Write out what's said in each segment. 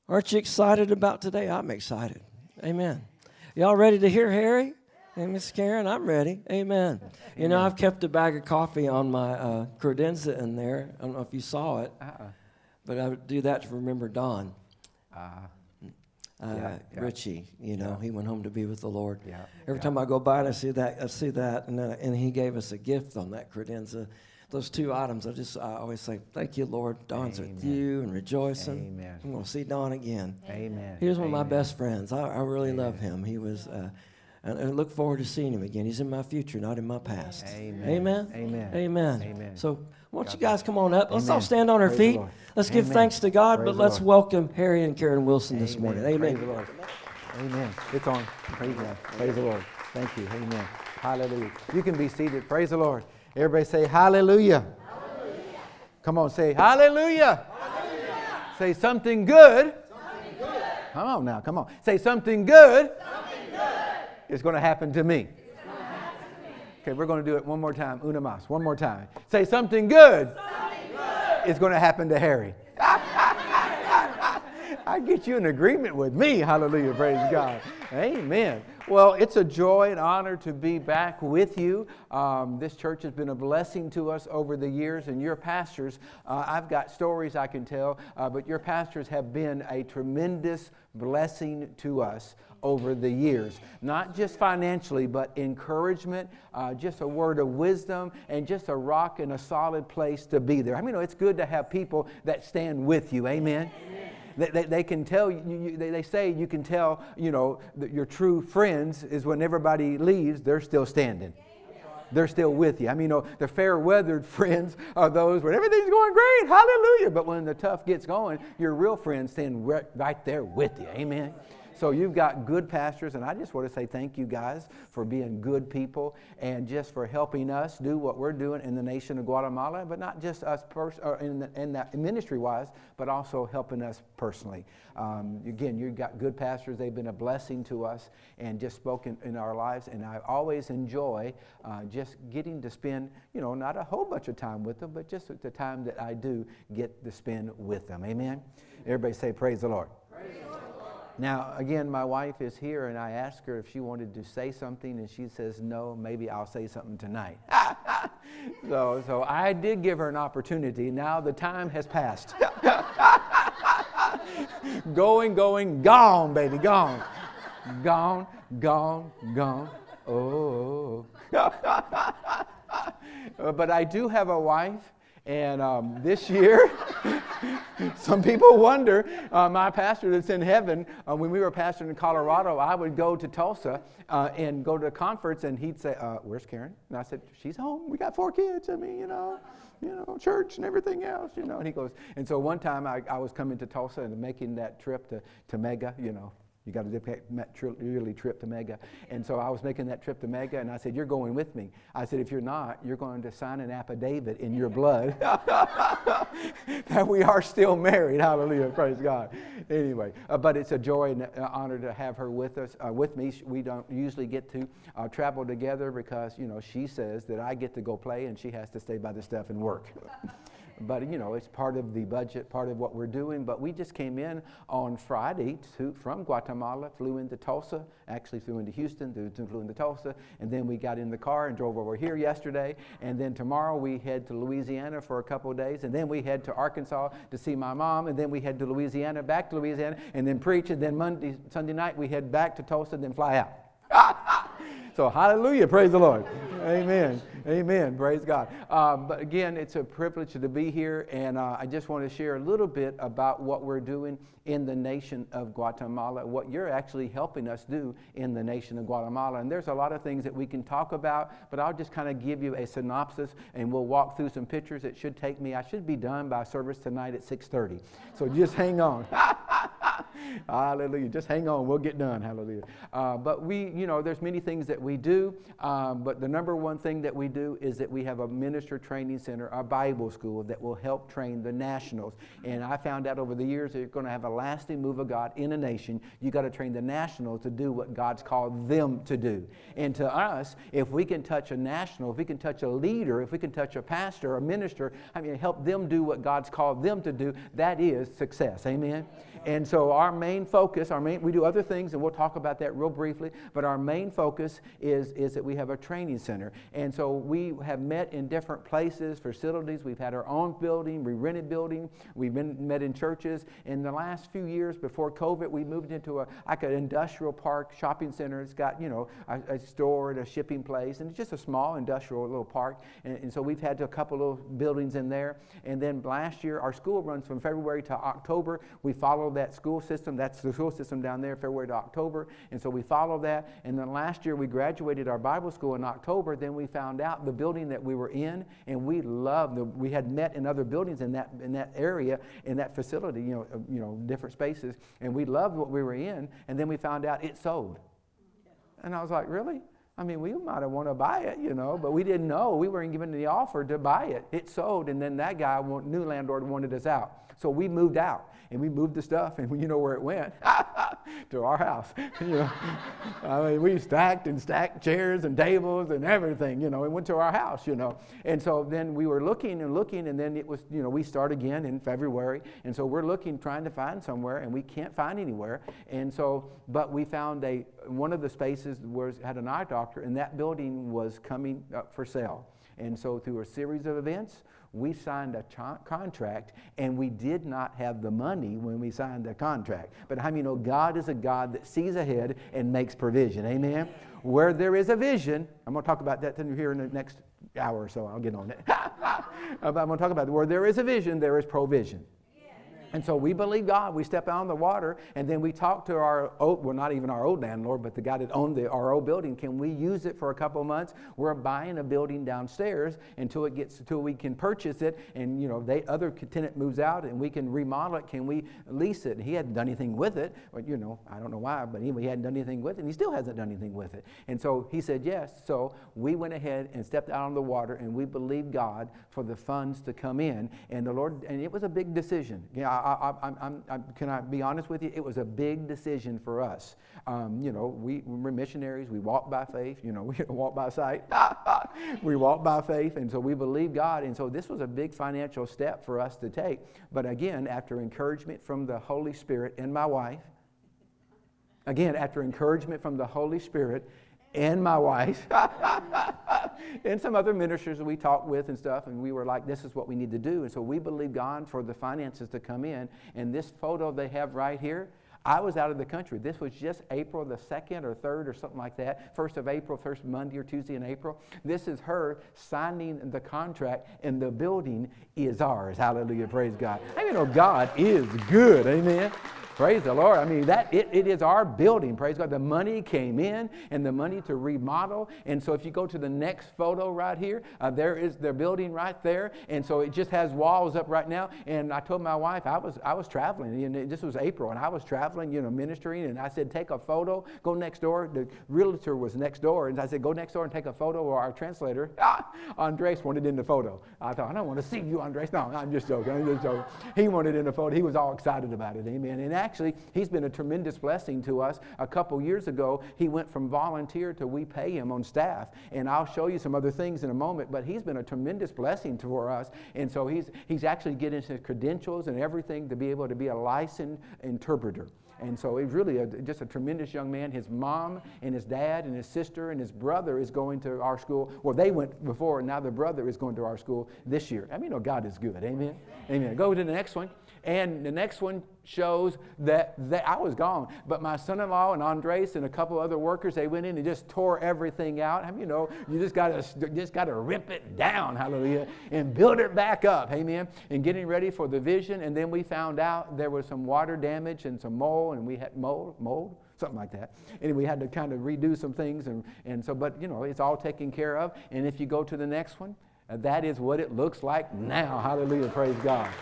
Aren't you excited about today? I'm excited. Amen. Y'all ready to hear Harry? Hey, Miss Karen, I'm ready. Amen. You know, I've kept a bag of coffee on my credenza in there. I don't know if you saw it, but I would do that to remember Don. Richie, you know, he went home to be with the Lord. Every time I go by and I see that, and he gave us a gift on that credenza. Those two items, I always say, thank you, Lord. Don's with you and rejoicing. Amen. I'm going to see Don again. Amen. He was one of my best friends. I really love him. He was, and I look forward to seeing him again. He's in my future, not in my past. Amen. Amen. Amen. Amen. Amen. So why don't you guys come on up? Let's all Amen. stand on our Praise the feet. Lord. Let's give Amen. thanks to God, Praise but the let's Lord. welcome Harry and Karen Wilson this morning. Amen. Praise the Lord. Amen. It's on. Praise God. Praise the Lord. Thank you. Amen. Hallelujah. You can be seated. Praise the Lord. Everybody say hallelujah. Hallelujah. Come on, say hallelujah. Hallelujah. Say something good. Something good. Come on now. Come on. Say something good. Something good. Is going to happen to me. Okay, we're going to do it one more time. Una más. One more time. Say something good. Something good. Is going to happen to Harry. I get you in agreement with me. Hallelujah. Praise God. Amen. Well, it's a joy and honor to be back with you. This church has been a blessing to us over the years, and your pastors, I've got stories I can tell, but your pastors have been a tremendous blessing to us over the years. Not just financially, but encouragement, just a word of wisdom, and just a rock and a solid place to be there. I mean, it's good to have people that stand with you. Amen. They can tell you, they say you can tell, you know, that your true friends is when everybody leaves, they're still standing. They're still with you. I mean, you know, the fair-weathered friends are those when everything's going great, hallelujah. But when the tough gets going, your real friends stand right there with you. Amen. So you've got good pastors, and I just want to say thank you guys for being good people and just for helping us do what we're doing in the nation of Guatemala, but not just us in that ministry-wise, but also helping us personally. Again, you've got good pastors. They've been a blessing to us and just spoken in our lives, and I always enjoy just getting to spend, you know, not a whole bunch of time with them, but just the time that I do get to spend with them. Amen? Everybody say, praise the Lord. Praise the Lord. Now, again, my wife is here, and I asked her if she wanted to say something, and she says, no, maybe I'll say something tonight. So I did give her an opportunity. Now the time has passed. Going, gone, baby, gone. Gone. Oh. But I do have a wife. And this year, some people wonder, my pastor that's in heaven, when we were pastoring in Colorado, I would go to Tulsa and go to a conference, and he'd say, where's Karen? And I said, she's home. We got 4 kids. I mean, you know, church and everything else, you know. And he goes, and so one time I was coming to Tulsa and making that trip to Mega, you know. You got to yearly trip to Mega. And so I was making that trip to Mega, and I said, you're going with me. I said, if you're not, you're going to sign an affidavit in your blood that we are still married. Hallelujah. Praise God. Anyway, but it's a joy and honor to have her with us, with me. We don't usually get to travel together because, you know, she says that I get to go play and she has to stay by the stuff and work. But, you know, it's part of the budget, part of what we're doing. But we just came in on Friday from Guatemala, flew into Tulsa, actually flew into Houston, flew into Tulsa, and then we got in the car and drove over here yesterday. And then tomorrow we head to Louisiana for a couple of days, and then we head to Arkansas to see my mom, and then we head to Louisiana, back to Louisiana, and then preach, and then Sunday night we head back to Tulsa, and then fly out. So hallelujah, praise the Lord. Amen. Amen. Praise God. But again, it's a privilege to be here, and I just want to share a little bit about what we're doing in the nation of Guatemala, what you're actually helping us do in the nation of Guatemala. And there's a lot of things that we can talk about, but I'll just kind of give you a synopsis, and we'll walk through some pictures. It should take me, I should be done by service tonight at 6:30. So just hang on. Hallelujah. Just hang on. We'll get done. Hallelujah. But there's many things that we do, but the number one thing that we do is that we have a minister training center, a Bible school that will help train the nationals. And I found out over the years that you're going to have a lasting move of God in a nation. You got to train the nationals to do what God's called them to do. And to us, if we can touch a national, if we can touch a leader, if we can touch a pastor, a minister, help them do what God's called them to do, that is success. Amen? And so our main focus, we do other things, and we'll talk about that real briefly, but our main focus is that we have a training center. And so we have met in different places, facilities. We've had our own building, we rented building, we've met in churches. In the last few years before COVID, we moved into an industrial park shopping center. It's got, a store and a shipping place, and it's just a small industrial little park. And so we've had a couple little buildings in there. And then last year, our school runs from February to October. We follow that school system. That's the school system down there, February to October. And so we follow that. And then last year, we graduated our Bible school in October. Then we found out the building that we were in, and we loved we had met in other buildings in that area, in that facility, different spaces. And we loved what we were in. And then we found out it sold. And I was like, really? I mean, we might have wanted to buy it, but we didn't know. We weren't given the offer to buy it. It sold, and then that guy, new landlord, wanted us out. So we moved out, and we moved the stuff, and you know where it went? To our house. I mean, we stacked chairs and tables and everything, it went to our house, And so then we were looking, and then it was, we start again in February. And so we're looking, trying to find somewhere, and we can't find anywhere. And so, but we found one of the spaces had an eye doctor, and that building was coming up for sale. And so through a series of events, we signed a contract, and we did not have the money when we signed the contract. But how many know God is a God that sees ahead and makes provision? Amen? Where there is a vision, I'm going to talk about that here in the next hour or so. I'll get on it. But I'm going to talk about where there is a vision, there is provision. And so we believe God. We step out on the water, and then we talk to not even our old landlord, but the guy that owned our old building. Can we use it for a couple of months? We're buying a building downstairs until we can purchase it, and other tenant moves out, and we can remodel it. Can we lease it? And he hadn't done anything with it, but I don't know why, but anyway, he hadn't done anything with it, and he still hasn't done anything with it. And so he said yes. So we went ahead and stepped out on the water, and we believed God for the funds to come in, and the Lord. And it was a big decision. Can I be honest with you? It was a big decision for us. We're missionaries. We walk by faith. We don't walk by sight. We walk by faith, and so we believe God. And so this was a big financial step for us to take. But again, after encouragement from the Holy Spirit and my wife, and some other ministers that we talked with and stuff, and we were like, this is what we need to do. And so we believe God for the finances to come in. And this photo they have right here, I was out of the country. This was just April the 2nd or 3rd or something like that, 1st of April, first Monday or Tuesday in April. This is her signing the contract, and the building is ours. Hallelujah, praise God. God is good, amen. Praise the Lord. I mean, it is our building. Praise God. The money came in, and the money to remodel. And so if you go to the next photo right here, there is their building right there. And so it just has walls up right now. And I told my wife, I was traveling. And this was April, and I was traveling, ministering. And I said, take a photo. Go next door. The realtor was next door. And I said, go next door and take a photo. Or our translator, Andres, wanted in the photo. I thought, I don't want to see you, Andres. No, I'm just joking. He wanted in the photo. He was all excited about it. Amen. And actually, he's been a tremendous blessing to us. A couple years ago, he went from volunteer to we pay him on staff. And I'll show you some other things in a moment, but he's been a tremendous blessing for us. And so he's actually getting his credentials and everything to be able to be a licensed interpreter. And so he's really just a tremendous young man. His mom and his dad and his sister and his brother is going to our school. Well, they went before, and now the brother is going to our school this year. God is good. Amen? Amen. Go to the next one. And the next one shows that I was gone. But my son-in-law and Andres and a couple other workers, they went in and just tore everything out. You just got to rip it down, hallelujah, and build it back up, amen, and getting ready for the vision. And then we found out there was some water damage and some mold, and we had mold, something like that. And we had to kind of redo some things. And so, but, it's all taken care of. And if you go to the next one, that is what it looks like now. Hallelujah, praise God.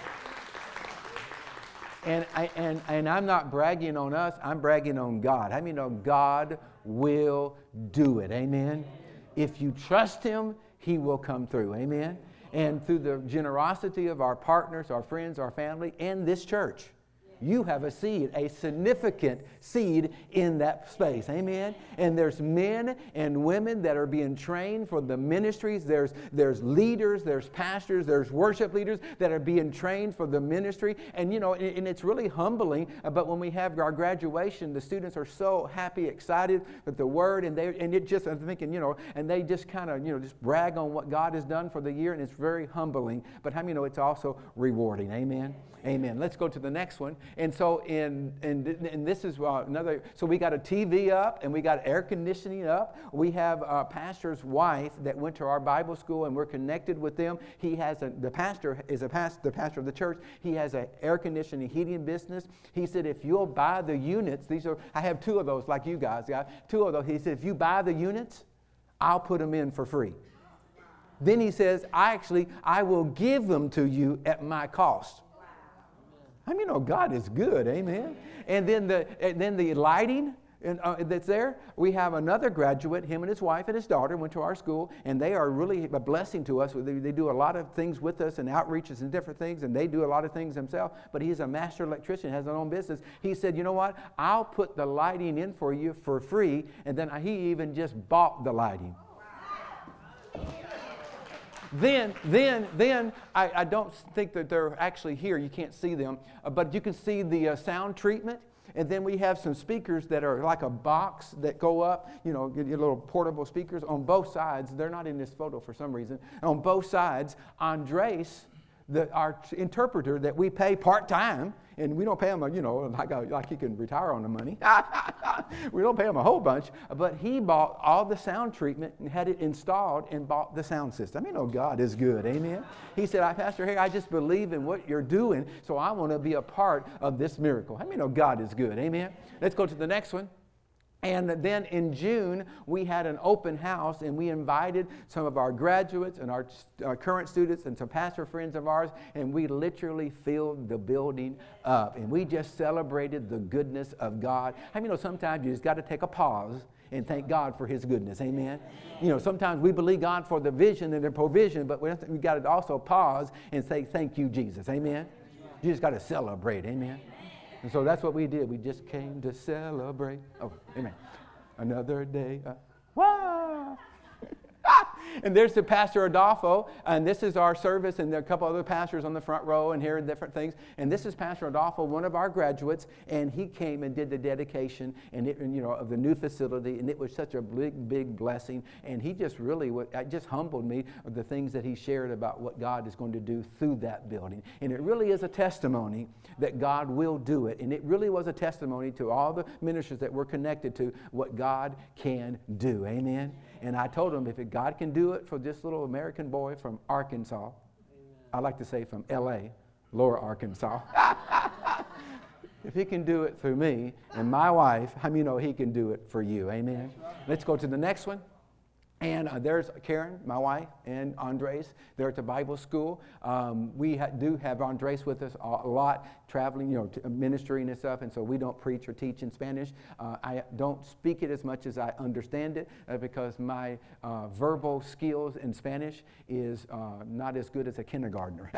And I'm not bragging on us, I'm bragging on God. How many know God will do it? Amen? If you trust Him, He will come through. Amen? And through the generosity of our partners, our friends, our family, and this church. You have a seed, a significant seed in that space. Amen? And there's men and women that are being trained for the ministries. There's leaders, there's pastors, there's worship leaders that are being trained for the ministry. And, you know, and it's really humbling. But when we have our graduation, the students are so happy, excited with the word. And it just, I'm thinking, you know, and they just kind of, you know, just brag on what God has done for the year. And it's very humbling. But how many know it's also rewarding? Amen? Amen. Let's go to the next one. And so and this is another. So we got a TV up and we got air conditioning up. We have a pastor's wife that went to our Bible school and we're connected with them. He has the pastor of the church. He has an air conditioning heating business. He said, if you'll buy the units, I have 2 of those like you guys. Got 2 of those. He said, if you buy the units, I'll put them in for free. Then he says, I will give them to you at my cost. I mean, God is good, amen. And then the lighting that's there. We have another graduate, him and his wife and his daughter went to our school, and they are really a blessing to us. They do a lot of things with us and outreaches and different things, and they do a lot of things themselves. But he's a master electrician, has his own business. He said, you know what? I'll put the lighting in for you for free, and then he even just bought the lighting. Then I don't think that they're actually here. You can't see them, but you can see the sound treatment. And then we have some speakers that are like a box that go up, you know, get your little portable speakers on both sides. They're not in this photo for some reason. On both sides, Andres, our interpreter that we pay part-time, and we don't pay him, like he can retire on the money. We don't pay him a whole bunch, but he bought all the sound treatment and had it installed and bought the sound system. God is good, amen? He said, Pastor Harry, I just believe in what you're doing, so I want to be a part of this miracle. God is good, amen? Let's go to the next one. And then in June, we had an open house, and we invited some of our graduates and our current students and some pastor friends of ours, and we literally filled the building up. And we just celebrated the goodness of God. Sometimes you just got to take a pause and thank God for His goodness. Amen? Sometimes we believe God for the vision and the provision, but we got to also pause and say, thank you, Jesus. Amen? You just got to celebrate. Amen? And so that's what we did. We just came to celebrate. Oh, amen. Another day. Wow. And there's the Pastor Adolfo, and this is our service, and there are a couple other pastors on the front row and here and different things. And this is Pastor Adolfo, one of our graduates, and he came and did the dedication of the new facility, and it was such a big blessing. And he just really just humbled me of the things that he shared about what God is going to do through that building. And it really is a testimony that God will do it. And it really was a testimony to all the ministers that we're connected to what God can do. Amen. And I told him, if God can do it for this little American boy from Arkansas, I like to say from L.A., Lower Arkansas, if He can do it through me and my wife, how many know He can do it for you? Amen. Let's go to the next one. And there's Karen, my wife, and Andres. They're at the Bible school. We do have Andres with us a lot, traveling, ministering and stuff. And so we don't preach or teach in Spanish. I don't speak it as much as I understand it because my verbal skills in Spanish is not as good as a kindergartner.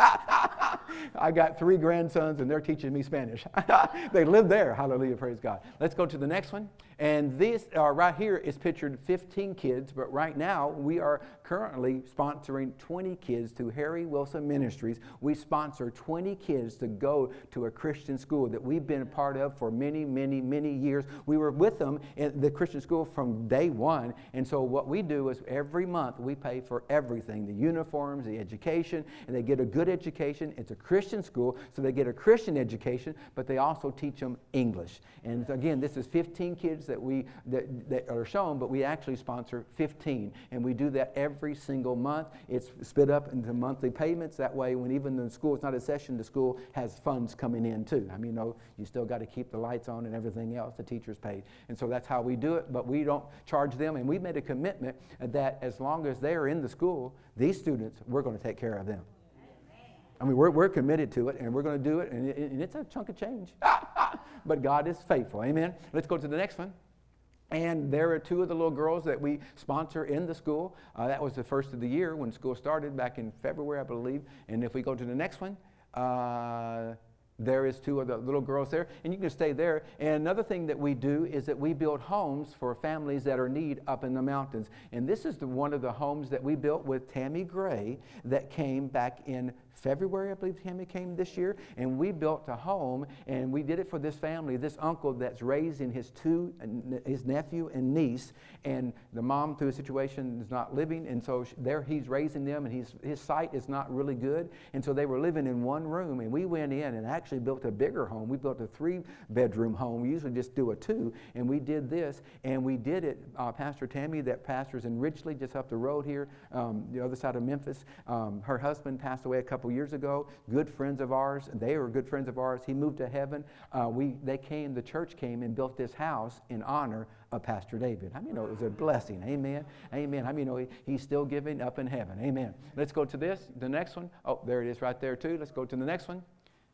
I got 3 grandsons, and they're teaching me Spanish. They live there. Hallelujah, praise God. Let's go to the next one. And this right here is pictured 15 kids, but right now we are currently sponsoring 20 kids through Harry Wilson Ministries. We sponsor 20 kids to go to a Christian school that we've been a part of for many, many, many years. We were with them in the Christian school from day one. And so what we do is every month we pay for everything, the uniforms, the education, and they get a good education. It's a Christian school, so they get a Christian education, but they also teach them English. And again, this is 15 kids that are shown, but we actually sponsor 15. And we do that every single month. It's split up into monthly payments. That way, when even the school is not a session, the school has funds coming in too. You still got to keep the lights on and everything else. The teachers paid. And so that's how we do it, but we don't charge them. And we made a commitment that as long as they're in the school, these students, we're going to take care of them. We're committed to it, and we're going to do it, and it's a chunk of change. But God is faithful. Amen. Let's go to the next one. And there are 2 of the little girls that we sponsor in the school. That was the first of the year when school started back in February, I believe. And if we go to the next one, There is two of the little girls there, and you can stay there. And another thing that we do is that we build homes for families that are in need up in the mountains. And this is one of the homes that we built with Tammy Gray that came back in February, I believe Tammy came this year, and we built a home, and we did it for this family, this uncle that's raising his nephew and niece, and the mom, through a situation, is not living, and so there he's raising them, and his sight is not really good, and so they were living in one room, and we went in and actually built a bigger home. We built a 3-bedroom home. We usually just do a 2, and we did this, and we did it. Pastor Tammy, that pastors in Ridgely, just up the road here, the other side of Memphis, her husband passed away a couple years ago. Good friends of ours. They were good friends of ours. He moved to heaven. The church came and built this house in honor of Pastor David. How many know it was a blessing? Amen. Amen. How many know he's still giving up in heaven? Amen. Let's go to the next one. Oh, there it is right there too. Let's go to the next one.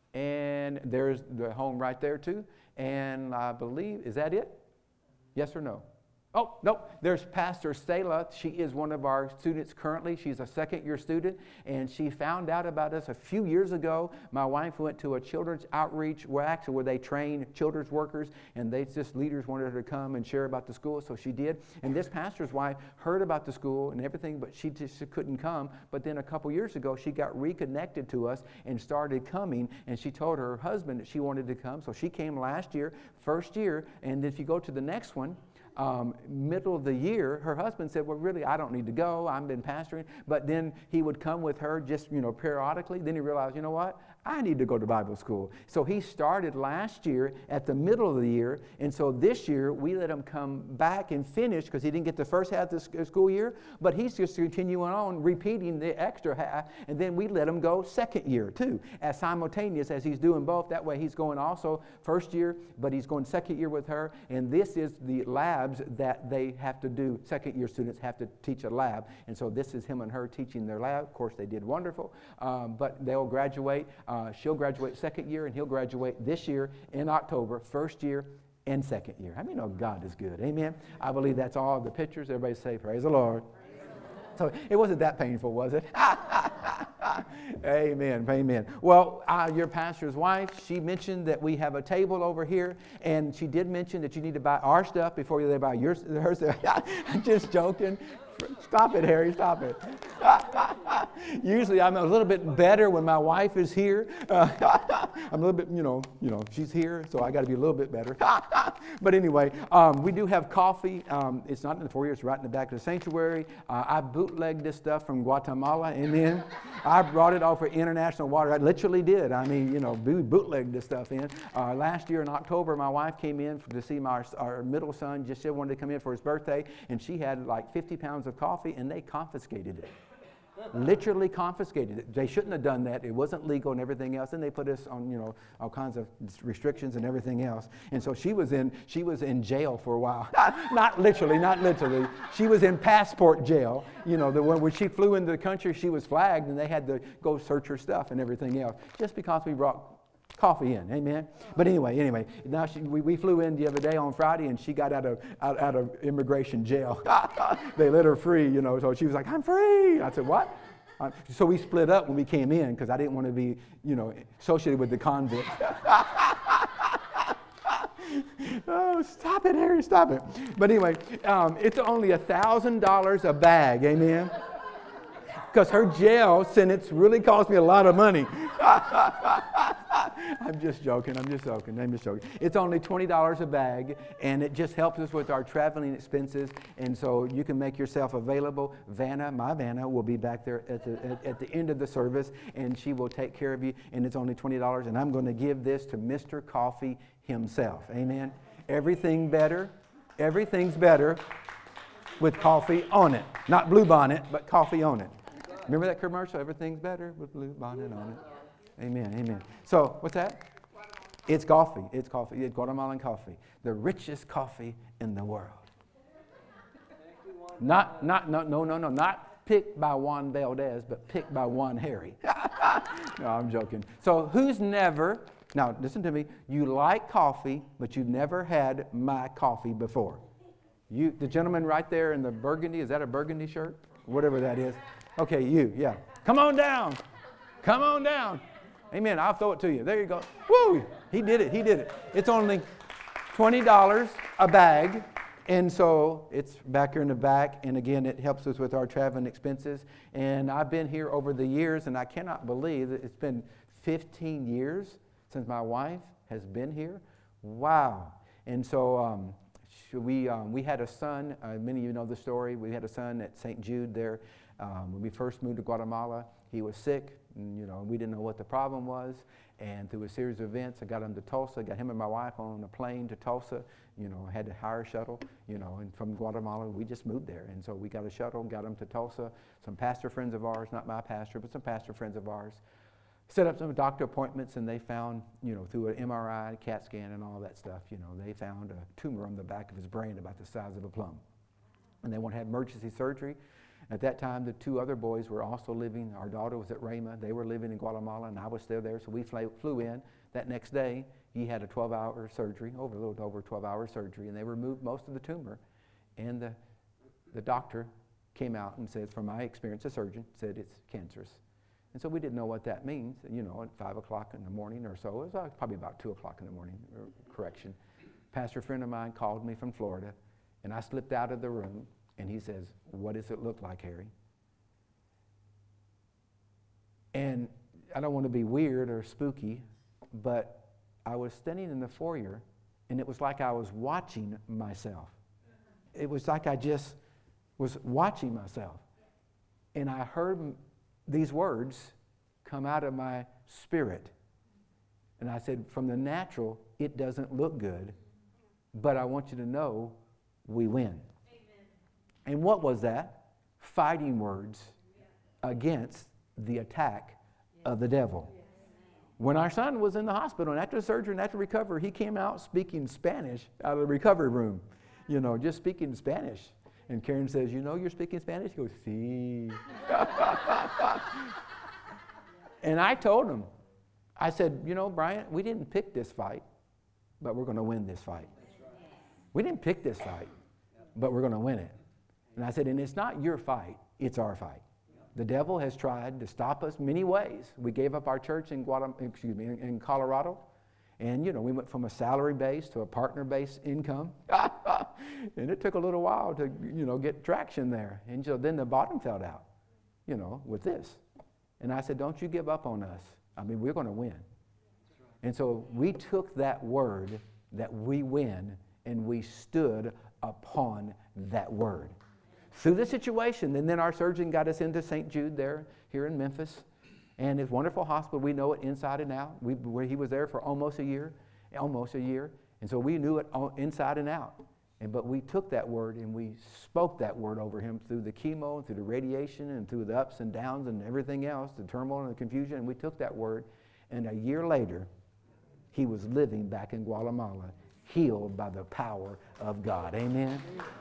And there's the home right there too. And I believe, is that it? Yes or no? Oh, no, there's Pastor Selah. She is one of our students currently. She's a second-year student, and she found out about us a few years ago. My wife went to a children's outreach, where they train children's workers, and leaders wanted her to come and share about the school, so she did. And this pastor's wife heard about the school and everything, but she just couldn't come. But then a couple years ago, she got reconnected to us and started coming, and she told her husband that she wanted to come, so she came last year, first year. And if you go to the next one, middle of the year, her husband said, well, really, I don't need to go. I've been pastoring. But then he would come with her just, periodically. Then he realized, you know what? I need to go to Bible school. So he started last year at the middle of the year. And so this year, we let him come back and finish because he didn't get the first half of the school year. But he's just continuing on, repeating the extra half. And then we let him go second year, too, as simultaneous as he's doing both. That way he's going also first year, but he's going second year with her. And this is the labs that they have to do. Second year students have to teach a lab. And so this is him and her teaching their lab. Of course, they did wonderful. But they'll graduate. She'll graduate second year, and he'll graduate this year in October, first year and second year. How many know God is good? Amen. I believe that's all the pictures. Everybody say, praise the Lord. So it wasn't that painful, was it? Amen. Amen. Well, your pastor's wife, she mentioned that we have a table over here, and she did mention that you need to buy our stuff before you buy her stuff. I'm just joking. Stop it, Harry. Stop it. Usually I'm a little bit better when my wife is here. I'm a little bit, she's here, so I got to be a little bit better. But anyway, we do have coffee. It's not in the foyer. It's right in the back of the sanctuary. I bootlegged this stuff from Guatemala. Amen. I brought it off for International Water. I literally did. I mean, we bootlegged this stuff in. Last year in October, my wife came in to see our middle son. Just said wanted to come in for his birthday, and she had like 50 pounds of coffee, and they confiscated it. Literally confiscated it. They shouldn't have done that. It wasn't legal and everything else. And they put us on, all kinds of restrictions and everything else. And so she was in jail for a while. Not literally. She was in passport jail. The one when she flew into the country, she was flagged, and they had to go search her stuff and everything else just because we brought coffee in. Amen. But anyway, now we flew in the other day on Friday, and she got out of immigration jail. They let her free, so she was like, I'm free. I said, what? So we split up when we came in because I didn't want to be, associated with the convict. Oh, stop it, Harry, stop it. But anyway, it's only $1,000 a bag. Amen. Because her jail sentence really cost me a lot of money. I'm just joking. It's only $20 a bag, and it just helps us with our traveling expenses. And so you can make yourself available. My Vanna, will be back there at the end of the service, and she will take care of you. And it's only $20. And I'm going to give this to Mr. Coffee himself. Amen. Everything's better with coffee on it. Not Blue Bonnet, but coffee on it. Remember that commercial? Everything's better with Blue Bonnet on it. Amen. So, what's that? It's coffee. It's Guatemalan coffee. The richest coffee in the world. Not picked by Juan Valdez, but picked by Juan Harry. No, I'm joking. So, who's never, now listen to me, you like coffee, but you've never had my coffee before? The gentleman right there in the burgundy, is that a burgundy shirt? Whatever that is. Okay, yeah. Come on down. Amen. I'll throw it to you. There you go. Woo! He did it. He did it. It's only $20 a bag. And so it's back here in the back. And again, it helps us with our traveling expenses. And I've been here over the years, and I cannot believe that it's been 15 years since my wife has been here. Wow. And so we had a son. Many of you know the story. We had a son at St. Jude there. When we first moved to Guatemala, he was sick. And, we didn't know what the problem was. And through a series of events, I got him to Tulsa, got him and my wife on a plane to Tulsa. Had to hire a shuttle, and from Guatemala, we just moved there. And so we got a shuttle, got him to Tulsa. Some pastor friends of ours, not my pastor, but some pastor friends of ours, set up some doctor appointments, and they found, through an MRI, CAT scan, and all that stuff, they found a tumor on the back of his brain about the size of a plum. And they wanted to have emergency surgery. At that time, the two other boys were also living. Our daughter was at Rhema. They were living in Guatemala, and I was still there. So we flew in. That next day, he had a 12-hour surgery, a little over 12-hour surgery, and they removed most of the tumor. And the doctor came out and said, from my experience, a surgeon, said it's cancerous. And so we didn't know what that means. At 5 o'clock in the morning or so, it was probably about 2 o'clock in the morning, correction. Pastor friend of mine called me from Florida, and I slipped out of the room, and he says, what does it look like, Harry? And I don't want to be weird or spooky, but I was standing in the foyer, and it was like I was watching myself. It was like I just was watching myself. And I heard these words come out of my spirit. And I said, from the natural, it doesn't look good, but I want you to know we win. Amen. And what was that? Fighting words against the attack of the devil. When our son was in the hospital, and after surgery and after recovery, he came out speaking Spanish out of the recovery room, just speaking Spanish. And Karen says, you're speaking Spanish? He goes, sí. And I told him, I said, Brian, we didn't pick this fight, but we're going to win this fight. We didn't pick this fight, but we're going to win it. And I said, and it's not your fight, it's our fight. The devil has tried to stop us many ways. We gave up our church in Colorado. And, we went from a salary-based to a partner-based income. And it took a little while to, get traction there. And so then the bottom fell out, with this. And I said, don't you give up on us. We're going to win. And so we took that word that we win, and we stood upon that word. Through the situation, and then our surgeon got us into St. Jude here in Memphis. And it's a wonderful hospital. We know it inside and out. He was there for almost a year. And so we knew it inside and out. But we took that word and we spoke that word over him through the chemo, and through the radiation, and through the ups and downs and everything else, the turmoil and the confusion. And we took that word, and a year later, he was living back in Guatemala, healed by the power of God. Amen?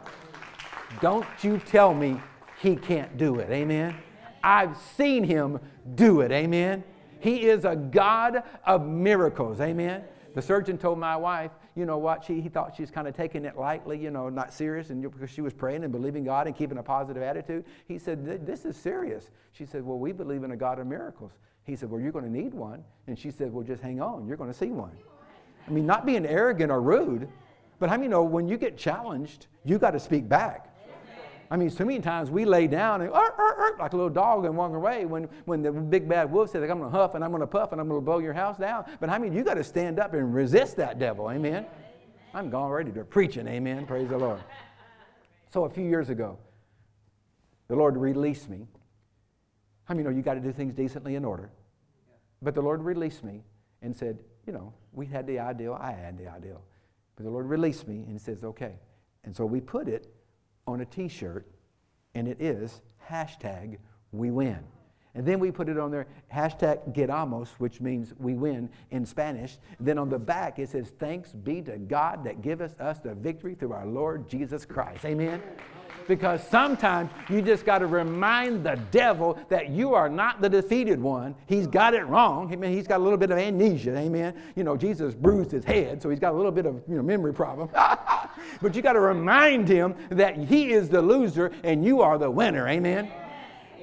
Don't you tell me he can't do it. Amen? I've seen him do it. Amen? He is a God of miracles. Amen? The surgeon told my wife, he thought she was kind of taking it lightly, not serious, and because she was praying and believing God and keeping a positive attitude. He said, this is serious. She said, well, we believe in a God of miracles. He said, well, you're going to need one. And she said, well, just hang on. You're going to see one. Not being arrogant or rude, but when you get challenged, you got to speak back. So many times we lay down and like a little dog and walk away when the big bad wolf says, I'm going to huff and I'm going to puff and I'm going to blow your house down. But you got to stand up and resist that devil. Amen? I'm gone ready to preaching. Amen? Praise the Lord. So a few years ago, the Lord released me. You got to do things decently in order. But the Lord released me and said, we had the ideal, I had the ideal. But the Lord released me and says, okay. And so we put it on a t-shirt, and it is #WeWin. And then we put it on there, #Quedamos, which means we win in Spanish. Then on the back it says, thanks be to God that giveth us the victory through our Lord Jesus Christ. Amen? Because sometimes you just got to remind the devil that you are not the defeated one. He's got it wrong. He's got a little bit of amnesia. Amen. Jesus bruised his head, so he's got a little bit of memory problem. But you got to remind him that he is the loser and you are the winner. Amen.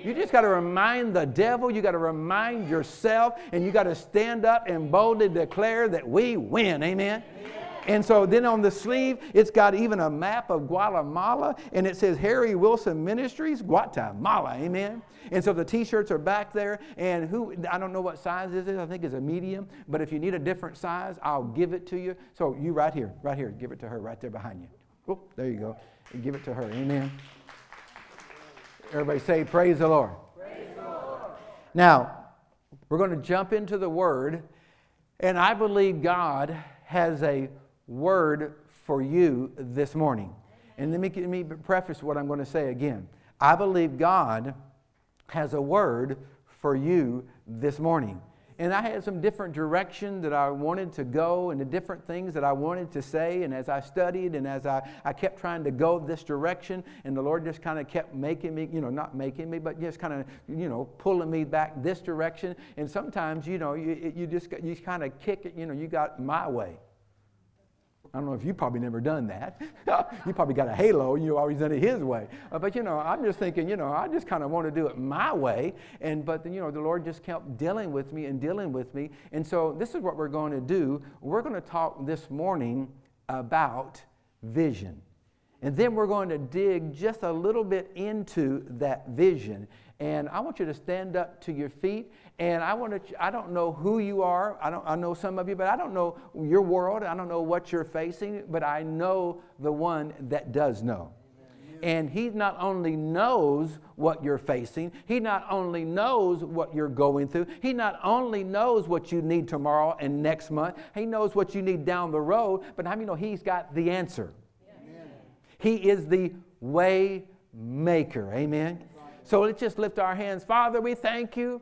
You just got to remind the devil, you got to remind yourself, and you got to stand up and boldly declare that we win. Amen? And so then on the sleeve, it's got even a map of Guatemala, and it says Harry Wilson Ministries, Guatemala. Amen? And so the T-shirts are back there, and I don't know what size is it. I think it's a medium, but if you need a different size, I'll give it to you. So you right here, give it to her right there behind you. Oh, there you go. And give it to her. Amen? Everybody say, praise the Lord. Praise the Lord. Now, we're going to jump into the Word, and I believe God has a word for you this morning. And let me preface what I'm going to say again. I believe God has a word for you this morning. And I had some different direction that I wanted to go and the different things that I wanted to say. And as I studied and as I kept trying to go this direction, and the Lord just kind of kept making me, not making me, but just kind of, pulling me back this direction. And sometimes, you kind of kick it, you got my way. I don't know if you've probably never done that. You probably got a halo and you always done it His way. But, I'm just thinking, I just kind of want to do it my way. But the Lord just kept dealing with me. And so this is what we're going to do. We're going to talk this morning about vision. And then we're going to dig just a little bit into that vision. And I want you to stand up to your feet. And I don't know who you are. I know some of you, but I don't know your world. I don't know what you're facing, but I know the one that does know. And He not only knows what you're facing, He not only knows what you're going through, He not only knows what you need tomorrow and next month, He knows what you need down the road, but how many know He's got the answer? Amen. He is the way maker. Amen. So let's just lift our hands. Father, we thank you.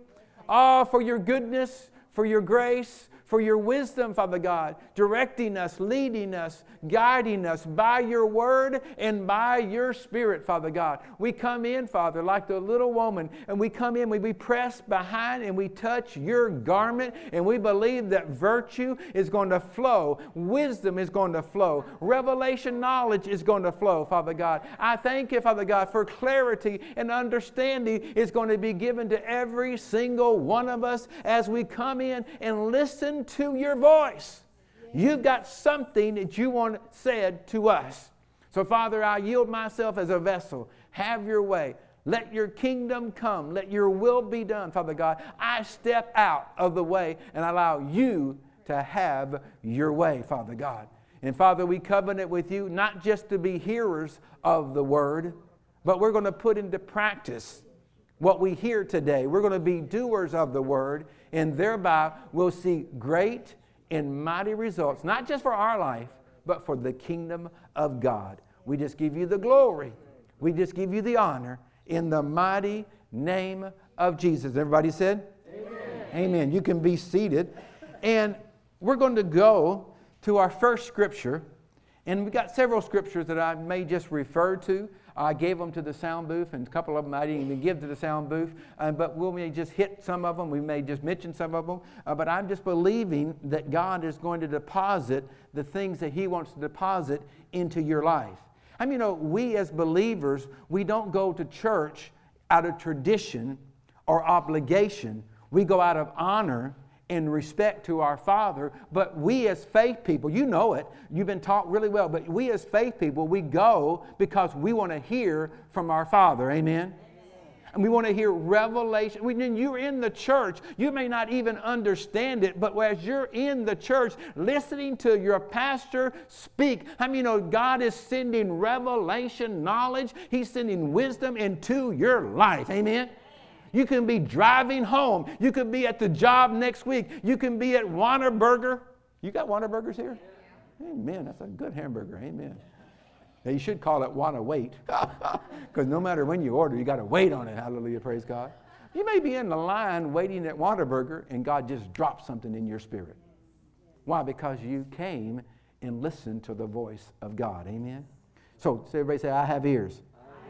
For your goodness, for your grace, for your wisdom, Father God, directing us, leading us, guiding us by your word and by your Spirit, Father God. We come in, Father, like the little woman, and we come in, we press behind and we touch your garment, and we believe that virtue is going to flow, wisdom is going to flow, revelation knowledge is going to flow, Father God. I thank you, Father God, for clarity and understanding is going to be given to every single one of us as we come in and listen to your voice. You've got something that you want said to us. So, Father, I yield myself as a vessel. Have your way. Let your kingdom come. Let your will be done, Father God. I step out of the way and allow you to have your way, Father God. And, Father, we covenant with you not just to be hearers of the word, but we're going to put into practice what we hear today. We're going to be doers of the word, and thereby we'll see great and mighty results, not just for our life, but for the kingdom of God. We just give you the glory. We just give you the honor in the mighty name of Jesus. Everybody said? Amen. Amen. You can be seated. And we're going to go to our first scripture. And we've got several scriptures that I may just refer to. I gave them to the sound booth, and a couple of them I didn't even give to the sound booth. But we may just hit some of them. We may just mention some of them. But I'm just believing that God is going to deposit the things that He wants to deposit into your life. I mean, we as believers, we don't go to church out of tradition or obligation. We go out of honor in respect to our Father, but we as faith people, you know it, you've been taught really well, but we as faith people, we go because we want to hear from our Father, amen? And we want to hear revelation. When you're in the church, you may not even understand it, but as you're in the church, listening to your pastor speak, how many know God is sending revelation knowledge? He's sending wisdom into your life, amen? You can be driving home. You could be at the job next week. You can be at Whataburger. You got Whataburgers here? Yeah. Amen. That's a good hamburger. Amen. Now, you should call it Wanna Wait. Because no matter when you order, you got to wait on it. Hallelujah. Praise God. You may be in the line waiting at Whataburger and God just dropped something in your spirit. Why? Because you came and listened to the voice of God. Amen. So everybody say, I have ears,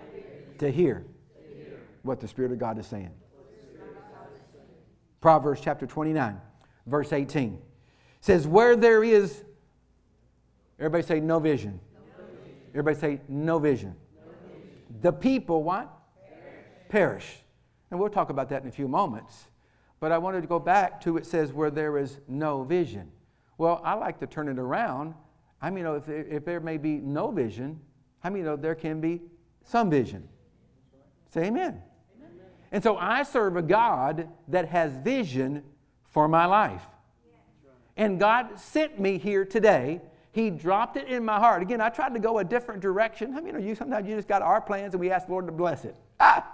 to hear what the Spirit of God is saying. Proverbs chapter 29, verse 18 says, where there is, everybody say no vision. Everybody say no vision. The people what? Perish. And we'll talk about that in a few moments. But I wanted to go back to it says where there is no vision. Well, I like to turn it around. I mean, if there may be no vision, I mean, there can be some vision. Say amen. Amen. And so I serve a God that has vision for my life. And God sent me here today. He dropped it in my heart. Again, I tried to go a different direction. I mean, sometimes you just got our plans and we ask the Lord to bless it.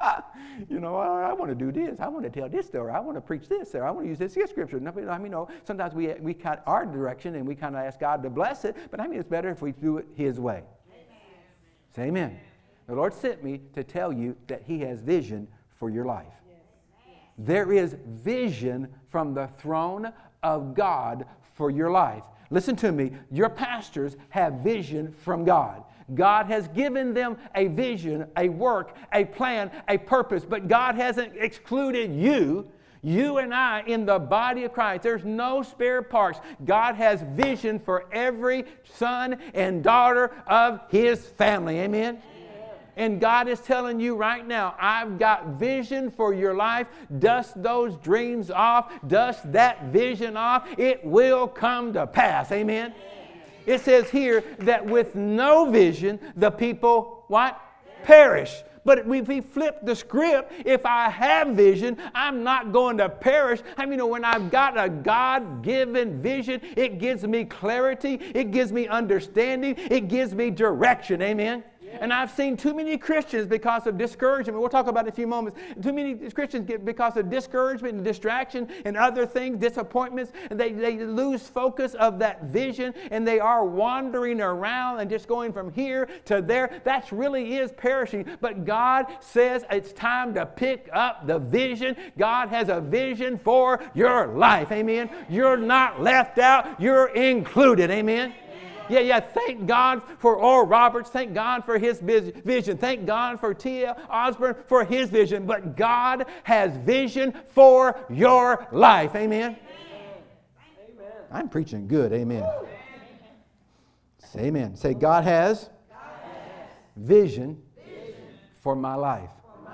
I want to do this. I want to tell this story. I want to preach this. Or I want to use this scripture. Sometimes we cut our direction and we kind of ask God to bless it. But I mean, it's better if we do it His way. Amen. Say amen. The Lord sent me to tell you that He has vision for your life. Yes. There is vision from the throne of God for your life. Listen to me. Your pastors have vision from God. God has given them a vision, a work, a plan, a purpose, but God hasn't excluded you and I in the body of Christ. There's no spare parts. God has vision for every son and daughter of His family. Amen? And God is telling you right now, I've got vision for your life. Dust those dreams off. Dust that vision off. It will come to pass. Amen? It says here that with no vision, the people, what? Perish. But if we flip the script, if I have vision, I'm not going to perish. I mean, when I've got a God-given vision, it gives me clarity. It gives me understanding. It gives me direction. Amen? And I've seen too many Christians because of discouragement. We'll talk about it in a few moments. Too many Christians get because of discouragement and distraction and other things, disappointments, and they lose focus of that vision, and they are wandering around and just going from here to there. That really is perishing. But God says it's time to pick up the vision. God has a vision for your life. Amen. You're not left out. You're included. Amen. Yeah. Thank God for Oral Roberts. Thank God for his vision. Thank God for T.L. Osborne for his vision. But God has vision for your life. Amen? Amen. I'm preaching good. Amen. Say amen. Say, God has vision for my life.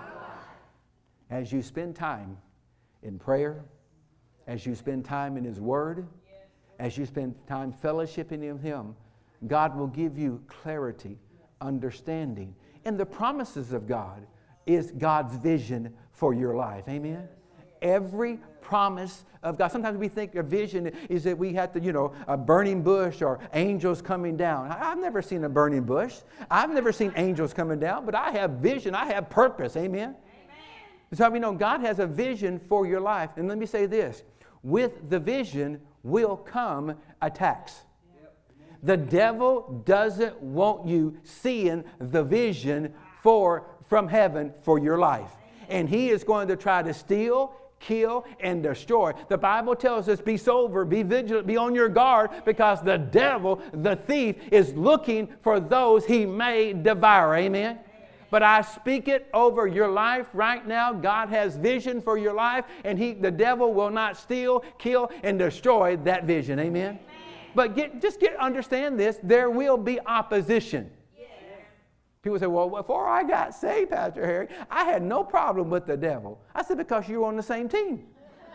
As you spend time in prayer, as you spend time in His Word, as you spend time fellowshipping with Him, God will give you clarity, understanding. And the promises of God is God's vision for your life. Amen? Every promise of God. Sometimes we think a vision is that we have to, a burning bush or angels coming down. I've never seen a burning bush. I've never seen angels coming down, but I have vision. I have purpose. Amen? So we know God has a vision for your life. And let me say this. With the vision will come attacks. The devil doesn't want you seeing the vision from heaven for your life. And he is going to try to steal, kill, and destroy. The Bible tells us, be sober, be vigilant, be on your guard, because the devil, the thief, is looking for those he may devour. Amen? But I speak it over your life right now. God has vision for your life, and the devil will not steal, kill, and destroy that vision. Amen? But understand this, there will be opposition. Yes. People say, well, before I got saved, Pastor Harry, I had no problem with the devil. I said, because you were on the same team.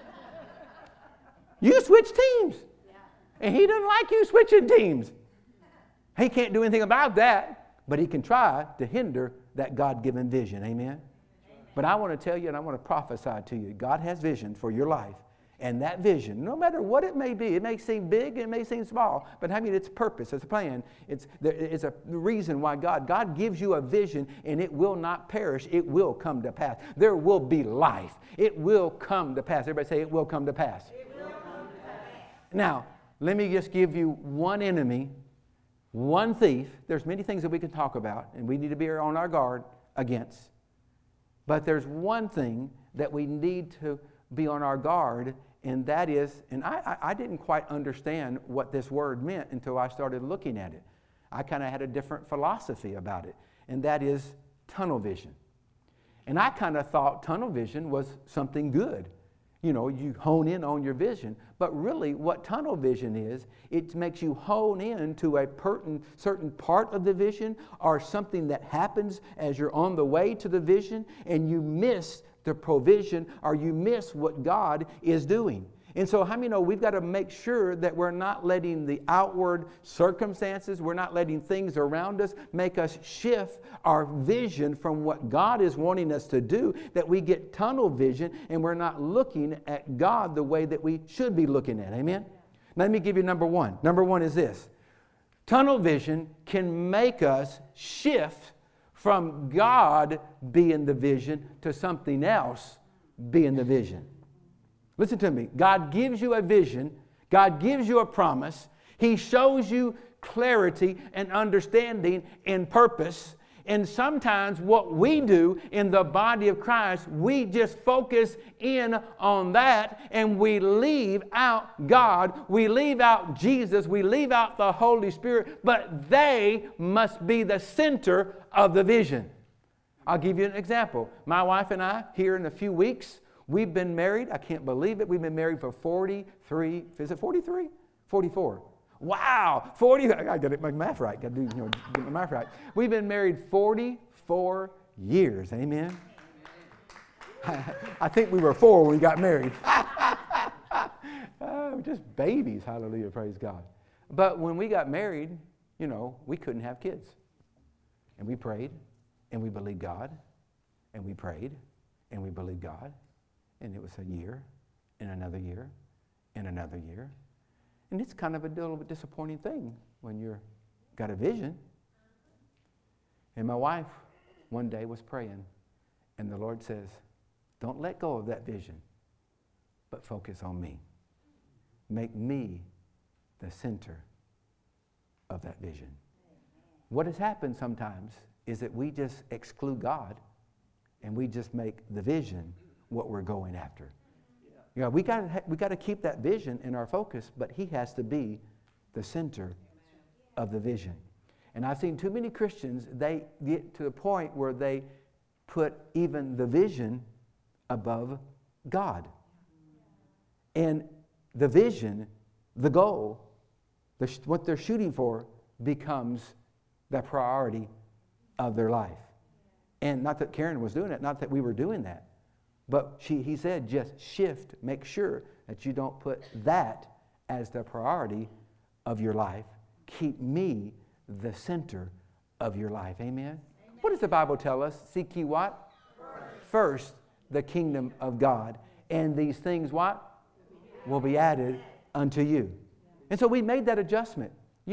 You switched teams. Yeah. And he doesn't like you switching teams. He can't do anything about that, but he can try to hinder that God-given vision. Amen? But I want to tell you, and I want to prophesy to you, God has vision for your life. And that vision, no matter what it may be, it may seem big, it may seem small, but I mean, it's purpose, it's a plan. It's a reason why God gives you a vision, and it will not perish. It will come to pass. There will be life. It will come to pass. Everybody say, it will come to pass. It will come to pass. Now, let me just give you one enemy, one thief. There's many things that we can talk about, and we need to be on our guard against. But there's one thing that we need to be on our guard, and that is, and I didn't quite understand what this word meant until I started looking at it. I kind of had a different philosophy about it, and that is tunnel vision. And I kind of thought tunnel vision was something good. You hone in on your vision. But really what tunnel vision is, it makes you hone in to a certain part of the vision or something that happens as you're on the way to the vision, and you miss the provision or you miss what God is doing. And so how many know we've got to make sure that we're not letting the outward circumstances, we're not letting things around us make us shift our vision from what God is wanting us to do, that we get tunnel vision and we're not looking at God the way that we should be looking at. Amen? Let me give you number one. Number one is this. Tunnel vision can make us shift from God being the vision to something else being the vision. Listen to me. God gives you a vision. God gives you a promise. He shows you clarity and understanding and purpose. And sometimes what we do in the body of Christ, we just focus in on that and we leave out God. We leave out Jesus. We leave out the Holy Spirit. But they must be the center of the vision. I'll give you an example. My wife and I, here in a few weeks, we've been married. I can't believe it. We've been married for 43, is it 43? 44. Wow, 40. I got to get my math right. Got to get my math right. We've been married 44 years. Amen. I think we were 4 when we got married. We're just babies. Hallelujah. Praise God. But when we got married, we couldn't have kids. And we prayed, and we believed God, and we prayed, and we believed God. And it was a year, and another year, and another year. And it's kind of a little bit disappointing thing when you've got a vision. And my wife one day was praying, and the Lord says, don't let go of that vision, but focus on me. Make me the center of that vision. What has happened sometimes is that we just exclude God, and we just make the vision what we're going after. We got to keep that vision in our focus, but He has to be the center of the vision. And I've seen too many Christians, they get to the point where they put even the vision above God. And the vision, the goal, what they're shooting for becomes the priority of their life. And not that Karen was doing it, not that we were doing that. But he said, just shift, make sure that you don't put that as the priority of your life. Keep me the center of your life. Amen? What does the Bible tell us? Seek ye what? First, the kingdom of God. And these things what? Will be added unto you. And so we made that adjustment.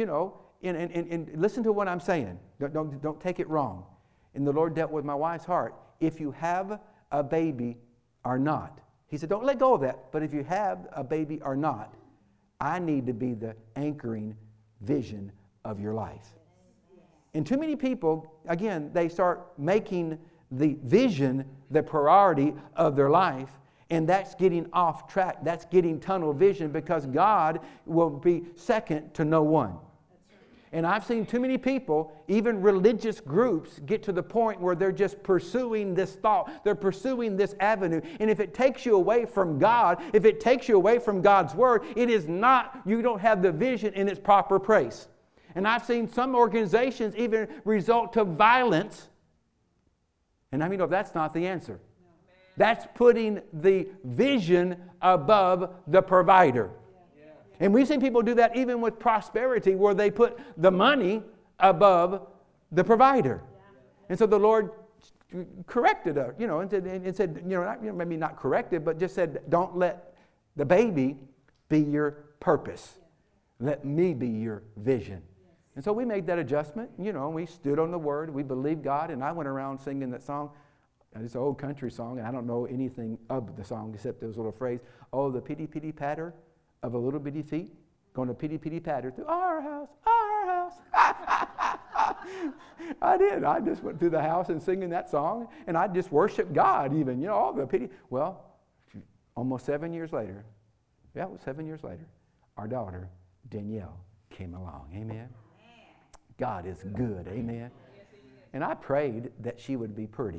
And listen to what I'm saying. Don't take it wrong. And the Lord dealt with my wife's heart. If you have a baby or not. He said, don't let go of that. But if you have a baby or not, I need to be the anchoring vision of your life. And too many people, again, they start making the vision the priority of their life, and that's getting off track. That's getting tunnel vision because God will be second to no one. And I've seen too many people, even religious groups, get to the point where they're just pursuing this thought. They're pursuing this avenue. And if it takes you away from God, if it takes you away from God's Word, it is not, you don't have the vision in its proper place. And I've seen some organizations even result to violence. And I mean, that's not the answer. That's putting the vision above the provider. And we've seen people do that even with prosperity, where they put the money above the provider. And so the Lord corrected her, and said, maybe not corrected, but just said, don't let the baby be your purpose. Let me be your vision. And so we made that adjustment, we stood on the Word, we believed God, and I went around singing that song. It's an old country song, and I don't know anything of the song except those little phrase, oh, the pitty, pitty patter of a little bitty feet, going to pitty, pitty patter through our house, our house. I did. I just went through the house and singing that song, and I just worshiped God even, all the pitty. Well, almost 7 years later, it was 7 years later, our daughter, Danielle, came along. Amen. God is good. Amen. And I prayed that she would be pretty.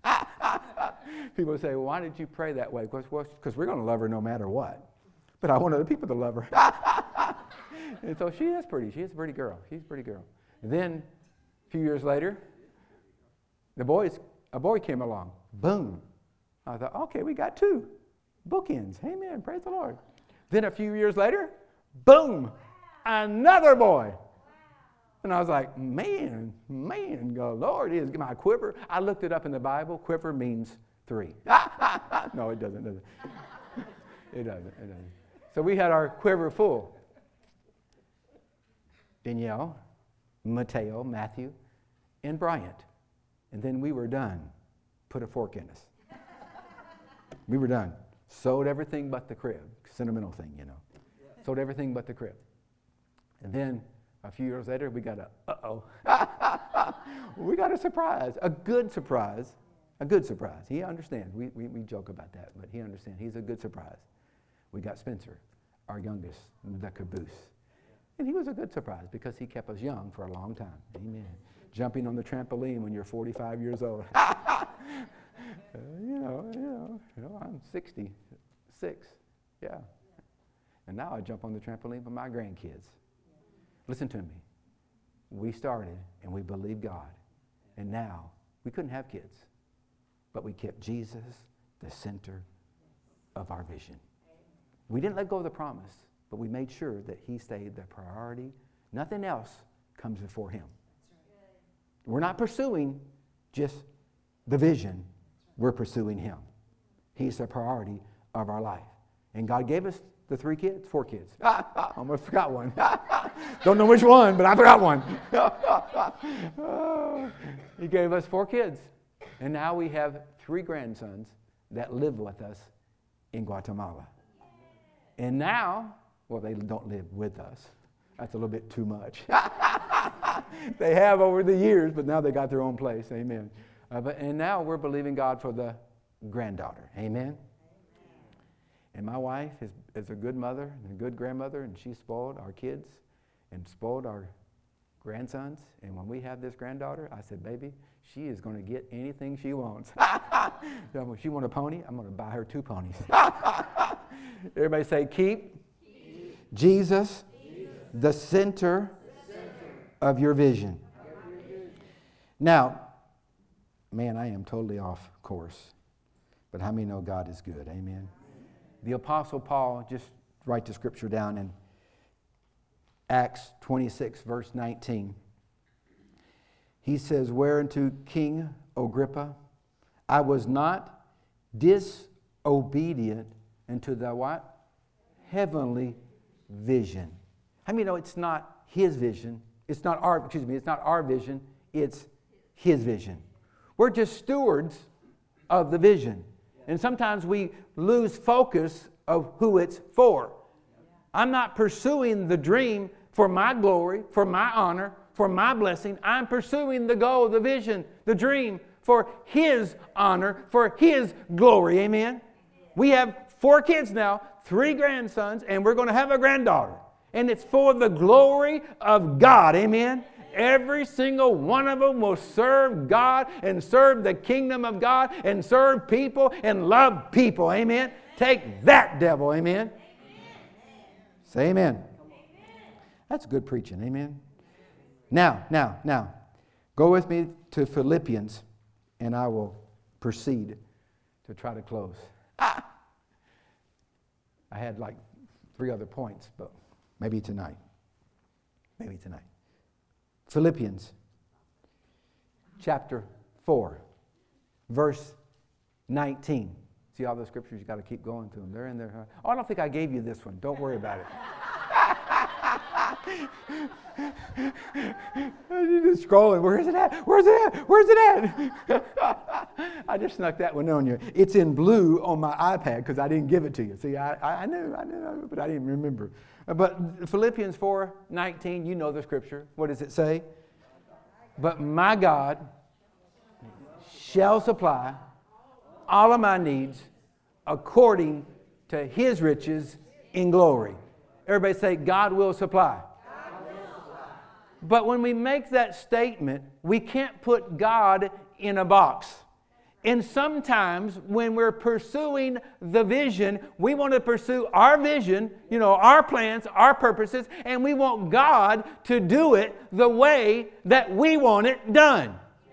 People say, well, why did you pray that way? Because we're going to love her no matter what. But I want other people to love her. And so she is pretty. She is a pretty girl. She's a pretty girl. And then a few years later, a boy came along. Boom. I thought, okay, we got 2 bookends. Amen. Praise the Lord. Then a few years later, boom, another boy. And I was like, man, God, Lord, is my quiver. I looked it up in the Bible. Quiver means 3. No, it doesn't. It doesn't. So we had our quiver full. Danielle, Mateo, Matthew, and Bryant. And then we were done. Put a fork in us. We were done. Sold everything but the crib. Sentimental thing, you know. Sold everything but the crib. And then a few years later, we got we got a surprise. A good surprise. A good surprise. He understands. We joke about that, but he understands. He's a good surprise. We got Spencer, our youngest, the caboose. And he was a good surprise because he kept us young for a long time. Amen. Jumping on the trampoline when you're 45 years old. I'm 66. Yeah. And now I jump on the trampoline for my grandkids. Listen to me. We started and we believed God. And now we couldn't have kids. But we kept Jesus the center of our vision. We didn't let go of the promise, but we made sure that he stayed the priority. Nothing else comes before him. We're not pursuing just the vision. We're pursuing him. He's the priority of our life. And God gave us the 4 kids. I almost forgot one. Don't know which one, but I forgot one. He gave us 4 kids. And now we have 3 grandsons that live with us in Guatemala. And now, well, they don't live with us. That's a little bit too much. They have over the years, but now they got their own place. Amen. And now we're believing God for the granddaughter. Amen. And my wife is a good mother and a good grandmother, and she spoiled our kids and spoiled our grandsons. And when we have this granddaughter, I said, baby, she is going to get anything she wants. If she wants a pony, I'm going to buy her 2 ponies. Everybody say, keep Jesus the center of your vision. Now, man, I am totally off course. But how many know God is good? Amen. The Apostle Paul, just write the scripture down in Acts 26, verse 19. He says, whereunto King Agrippa, I was not disobedient unto the what? Heavenly vision. How many know it's not his vision? It's not our vision. It's his vision. We're just stewards of the vision. And sometimes we lose focus of who it's for. I'm not pursuing the dream for my glory, for my honor, for my blessing. I'm pursuing the goal, the vision, the dream for his honor, for his glory. Amen? We have 4 kids now, 3 grandsons, and we're going to have a granddaughter. And it's for the glory of God. Amen? Every single one of them will serve God and serve the kingdom of God and serve people and love people. Amen? Take that, devil. Amen? Say amen. That's good preaching. Amen? Now, go with me to Philippians, and I will proceed to try to close. I had like 3 other points, but maybe tonight. Philippians chapter 4, verse 19. See all those scriptures? You got to keep going through them. They're in there. Oh, I don't think I gave you this one. Don't worry about it. You're just scrolling. Where's it at? I just snuck that one on you. It's in blue on my iPad because I didn't give it to you. See, I knew, but I didn't remember. But Philippians 4:19, you know the scripture. What does it say? But my God shall supply all of my needs according to his riches in glory. Everybody say, God will supply. But when we make that statement, we can't put God in a box. And sometimes when we're pursuing the vision, we want to pursue our vision, our plans, our purposes, and we want God to do it the way that we want it done.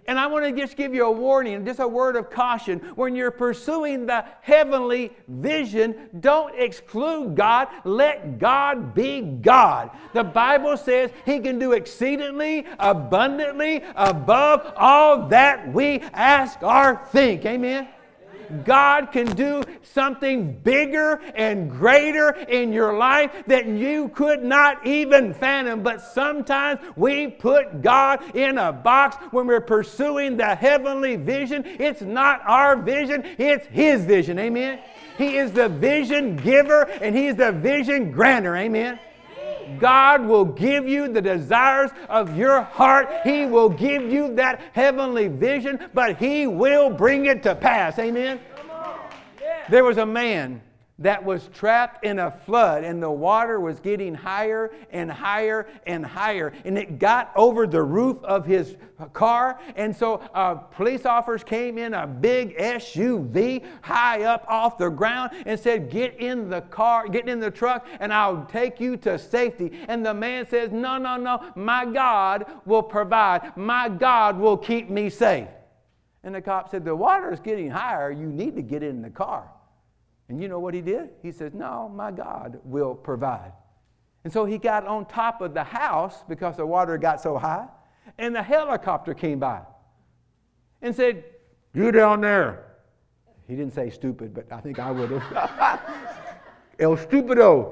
And I want to just give you a warning, just a word of caution. When you're pursuing the heavenly vision, don't exclude God. Let God be God. The Bible says He can do exceedingly, abundantly, above all that we ask or think. Amen? God can do something bigger and greater in your life that you could not even fathom. But sometimes we put God in a box when we're pursuing the heavenly vision. It's not our vision, it's His vision. Amen? He is the vision giver and He is the vision granter. Amen? God will give you the desires of your heart. He will give you that heavenly vision, but He will bring it to pass. Amen? There was a man that was trapped in a flood, and the water was getting higher and higher and higher, and it got over the roof of his car. And so police officers came in a big SUV high up off the ground and said, get in the car, get in the truck, and I'll take you to safety. And the man says, no, my God will provide. My God will keep me safe. And the cop said, the water is getting higher. You need to get in the car. And you know what he did? He said, no, my God will provide. And so he got on top of the house because the water got so high, and the helicopter came by and said, you down there. He didn't say stupid, but I think I would have. El stupido.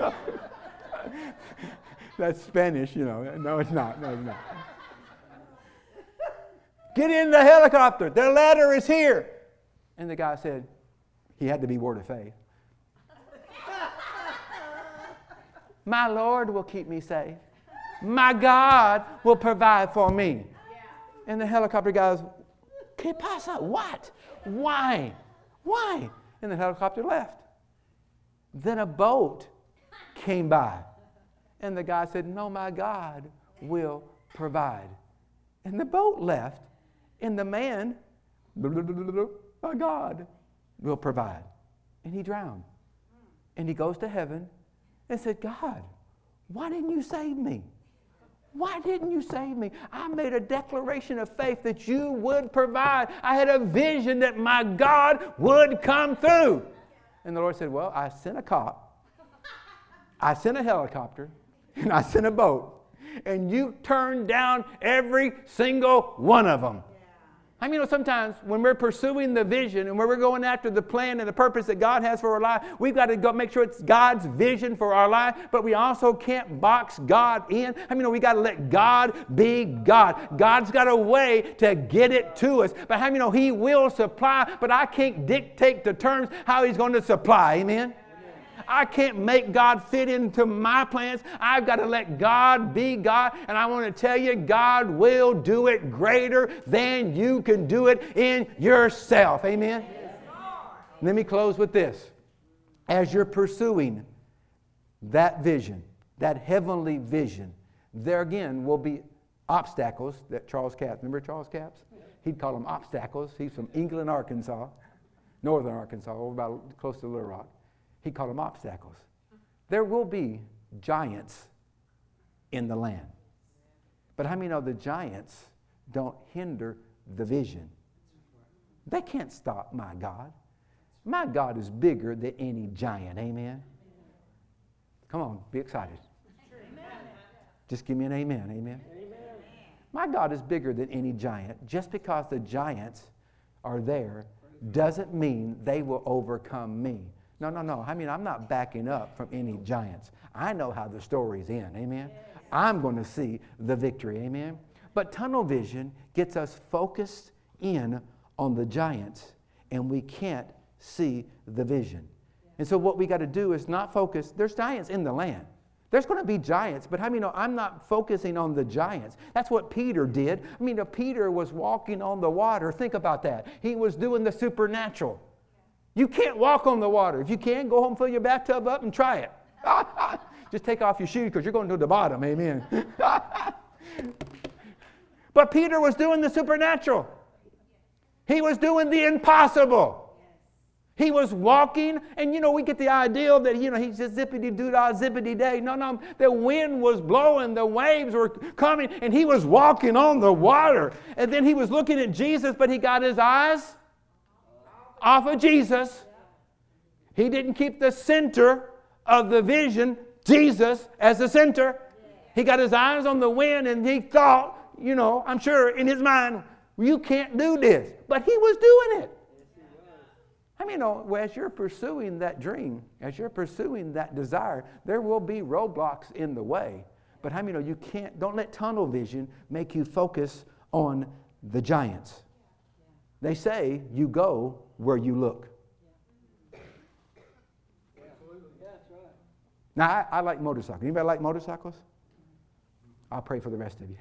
That's Spanish, you know. No, it's not. No, it's not. Get in the helicopter. The ladder is here. And the guy said, he had to be word of faith. My Lord will keep me safe. My God will provide for me. And the helicopter guy goes, ¿Qué pasa? What? Why? Why? And the helicopter left. Then a boat came by. And the guy said, no, my God will provide. And the boat left. And the man, my God will provide. And he drowned. And he goes to heaven and said, God, why didn't you save me? Why didn't you save me? I made a declaration of faith that you would provide. I had a vision that my God would come through. And the Lord said, well, I sent a cop, I sent a helicopter, and I sent a boat. And you turned down every single one of them. I mean, sometimes when we're pursuing the vision and when we're going after the plan and the purpose that God has for our life, we've got to go make sure it's God's vision for our life, but we also can't box God in. I mean, we got to let God be God. God's got a way to get it to us, but how many know He will supply, but I can't dictate the terms how He's going to supply. Amen? I can't make God fit into my plans. I've got to let God be God. And I want to tell you, God will do it greater than you can do it in yourself. Amen? Let me close with this. As you're pursuing that vision, that heavenly vision, there again will be obstacles that Charles Capps, remember Charles Capps? He'd call them obstacles. He's from England, Arkansas, northern Arkansas, over about close to Little Rock. He called them obstacles. There will be giants in the land. But how many know the giants don't hinder the vision? They can't stop my God. My God is bigger than any giant. Amen? Come on, be excited. Just give me an amen. Amen? My God is bigger than any giant. Just because the giants are there doesn't mean they will overcome me. No. I mean, I'm not backing up from any giants. I know how the stories end. Amen? I'm going to see the victory. Amen? But tunnel vision gets us focused in on the giants, and we can't see the vision. And so what we got to do is not focus. There's giants in the land. There's going to be giants, but how many know I'm not focusing on the giants? That's what Peter did. I mean, Peter was walking on the water. Think about that. He was doing the supernatural. You can't walk on the water. If you can, go home, fill your bathtub up and try it. Just take off your shoes because you're going to the bottom. Amen. But Peter was doing the supernatural. He was doing the impossible. He was walking, and we get the idea that, he's just zippity-doo-dah, zippity-day. No, the wind was blowing, the waves were coming, and he was walking on the water. And then he was looking at Jesus, but he got his eyes off of Jesus. He didn't keep the center of the vision, Jesus, as the center. He got his eyes on the wind, and he thought, I'm sure in his mind, you can't do this. But he was doing it. As you're pursuing that dream, as you're pursuing that desire, there will be roadblocks in the way. But don't let tunnel vision make you focus on the giants. They say you go where you look. Now, I like motorcycles. Anybody like motorcycles? I'll pray for the rest of you.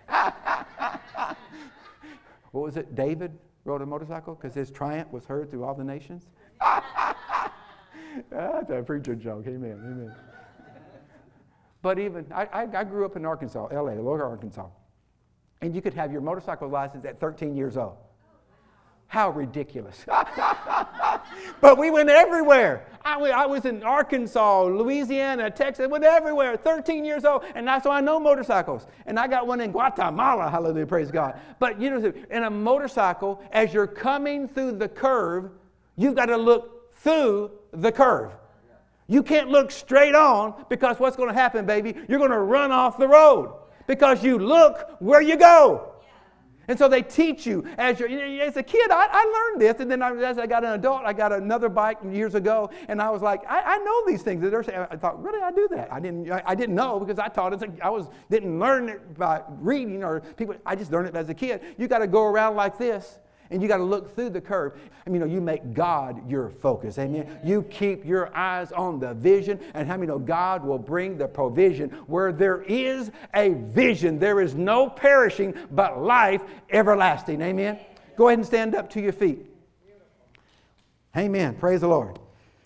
What was it? David rode a motorcycle because his triumph was heard through all the nations? That's a preacher joke. Amen. But I grew up in Arkansas, L.A., Lower Arkansas. And you could have your motorcycle license at 13 years old. How ridiculous. But we went everywhere. I was in Arkansas, Louisiana, Texas, went everywhere, 13 years old. And that's why I know motorcycles. And I got one in Guatemala, hallelujah, praise God. But in a motorcycle, as you're coming through the curve, you've got to look through the curve. You can't look straight on, because what's going to happen, baby? You're going to run off the road because you look where you go. And so they teach you as a kid. I learned this, and then as I got an adult, I got another bike years ago, and I was like, I know these things. I thought, really, I do that? I didn't know, because I taught it. Didn't learn it by reading or people. I just learned it as a kid. You got to go around like this. And you got to look through the curve. You make God your focus. Amen. You keep your eyes on the vision. And God will bring the provision. Where there is a vision, there is no perishing, but life everlasting. Amen. Go ahead and stand up to your feet. Amen. Praise the Lord.